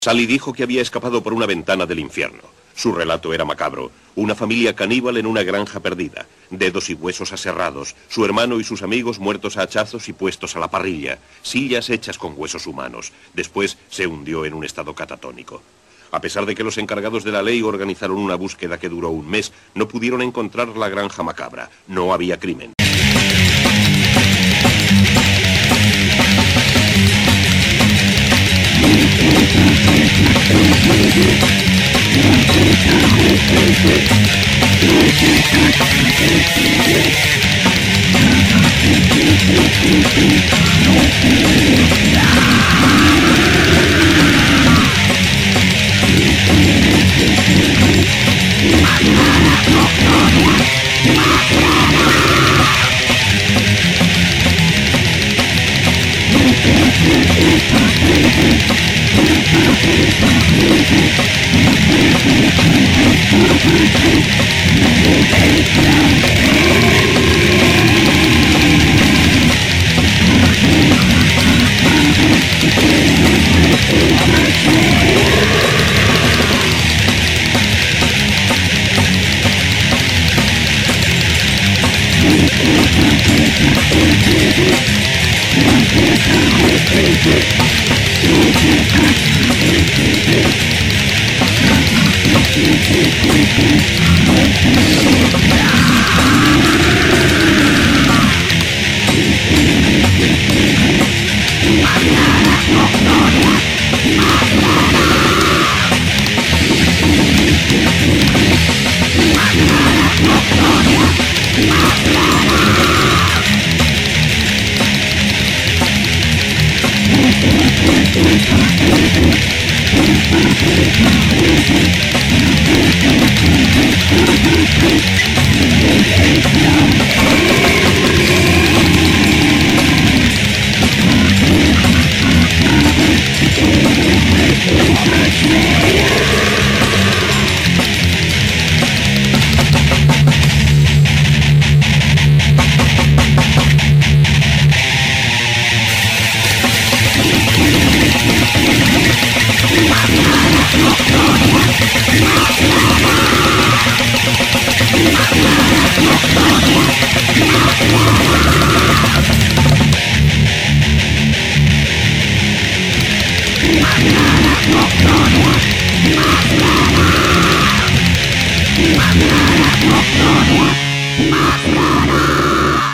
Sally dijo que había escapado por una ventana del infierno. Su relato era macabro. Una familia caníbal en una granja perdida. Dedos y huesos aserrados. Su hermano y sus amigos muertos a hachazos y puestos a la parrilla. Sillas hechas con huesos humanos. Después se hundió en un estado catatónico. A pesar de que los encargados de la ley organizaron una búsqueda que duró un mes, no pudieron encontrar la granja macabra. No había crimen. Más rara.